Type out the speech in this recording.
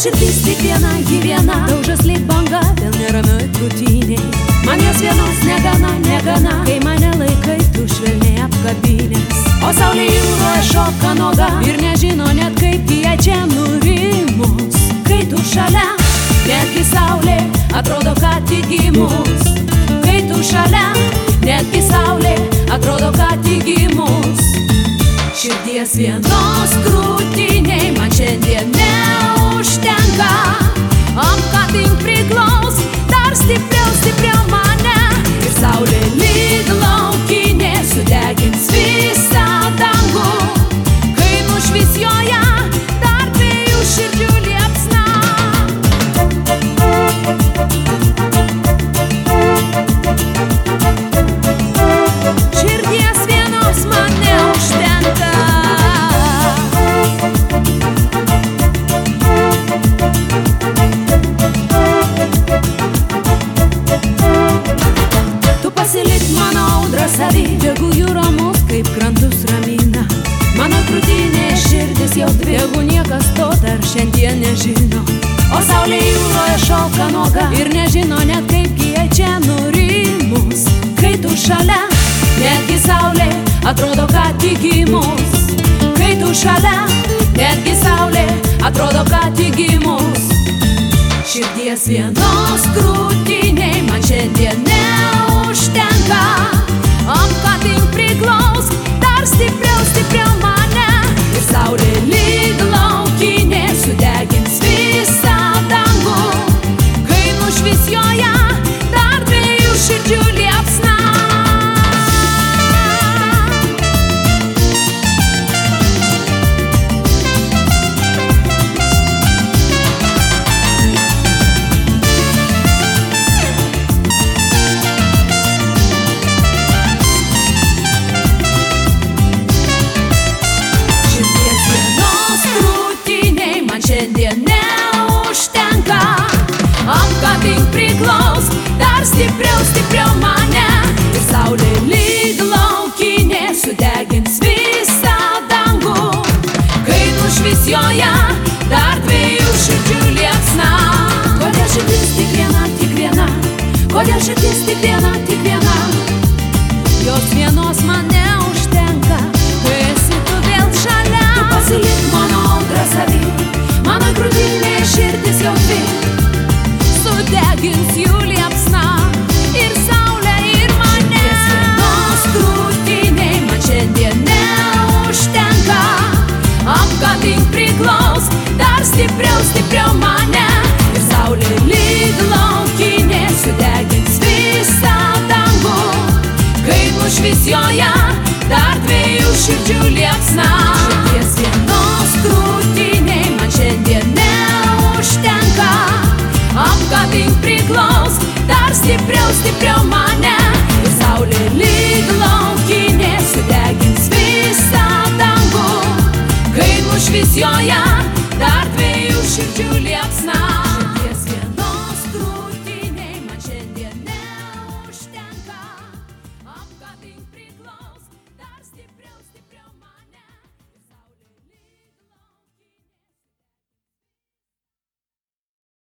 širdis tik viena, ji viena, daužas lyg banga dėl neramioj krūtiniai. Man jos vienos negana, negana, kai mane laikai tu švelniai apkabinės. O saulė jūroje šoka nuoga ir nežino net kaip jie čia nurimus. Kai tu šalia, netgi saulė atrodo, kad tik gimus. Kai tu šalia, netgi saulė atrodo, kad tik gimus. Širdies vienos krūtiniai man šiandien neužtenka. Apkabink priglaus dar stipriau, stipriau mane. Ir saulė lyg laukinė sudegins visą dangų. Kai nušvis joje dar dviejų širdžių liepsna. Širdies vienos man neužtenka. Tu pasilik mano audrą savy, tegu jūra mus kaip krantus ramina. Mano krūtinėje širdis jau dvi, tegu niekas to dar šiandien nežino. O saulė jūroje šoka nuoga ir nežino net kaip jie čia nurimus. Kai tu šalia, netgi saulė atrodo, kad tik gimus. Kai tu šalia, netgi saulė atrodo, kad tik gimus. Širdies vienos krūtiniai man šiandien neužtenka. Apkabink priglaus dar stipriau, stipriau mane. Ir saulė lyg laukinė sudegins visą dangų. Kai nušvis joje dar dviejų širdžių liepsna. Šiandien neužtenka. Apkabink priglaus dar stipriau, stipriau mane. Ir saulė lyg laukinė sudegins visą dangų. Kai nušvis joje dar dviejų širdžių liepsna. Kodėl širdis tik viena, tik viena? Kodėl širdis tik viena, tik viena? Jos vienos man neužtenka, kai esi tu vėl šalia. Tu pasilik mano audrą savy, mano krūtinėje širdis jau dvi, sudegins jų liepsna. Ir saulė, ir mane. Ties vienos krūtiniai man šiandien neužtenka. Apkabink priglaus dar stipriau, stipriau mane. Ir saulė lyg laukinė sudegins visą dangų. Kai nušvis joje dar dviejų širdžių liepsna. Širdies vienos krūtiniai man šiandien neužtenka. Apkabink priglaus dar stipriau, stipriau mane. Ir saulė lyg laukinė sudegins visą dangų. Kai nušvis joje dar dviejų širdžių liepsna.